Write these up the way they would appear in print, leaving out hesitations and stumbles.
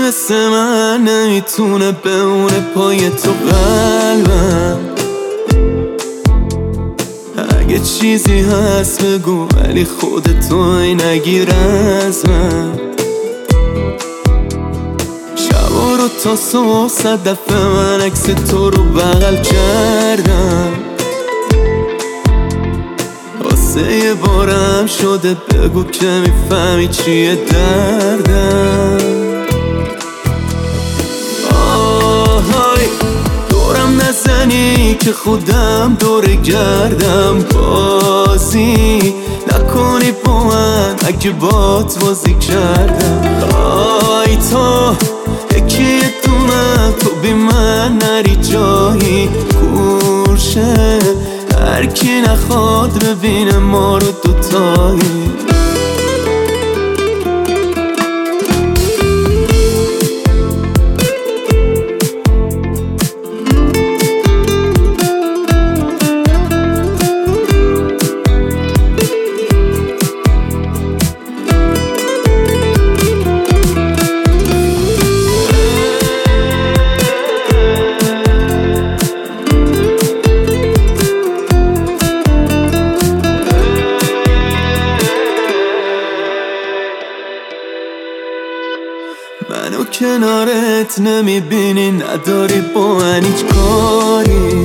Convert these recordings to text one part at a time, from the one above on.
مثل من نمیتونه بمونه پای تو قلبم. اگه چیزی هست بگو ولی خودتو نگیر از من. شبا رو تا صبح 100 دفعه من عکس تو رو بغل کردم. واسه یه بارم شده بگو که میفهمی چیه دردم. آهای دورم نزنی که خودم دور گردم. بازی نکنی با من اگه بات بازی کردم. آی تو یکی یه دونم تو بی من نری جایی گوشه. هر کی نخواد ببینه ما رو دوتایی. منو کنارت نمیبینی نداری با من هیچ کاری.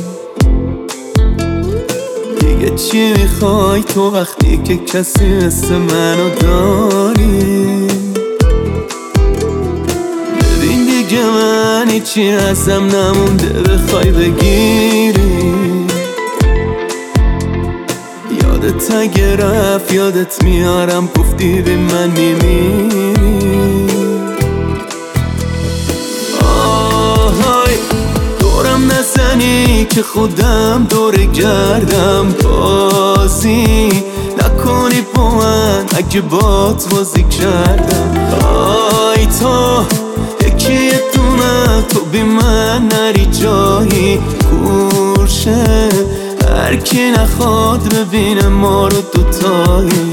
دیگه چی میخوای تو وقتی که کسی مثل منو داری؟ ببین دیگه من هیچی ازم نمونده بخوای بگیری. یادت اگه رفت یادت میارم گفتی به من میمیری. دورم نزنی که خودم دور گردم. بازی نکنی با من اگه بات بازی کردم. آی تو یکی یه دونم تو بی من نری جایی گوشه. هر کی نخواد ببینه ما رو دوتایی.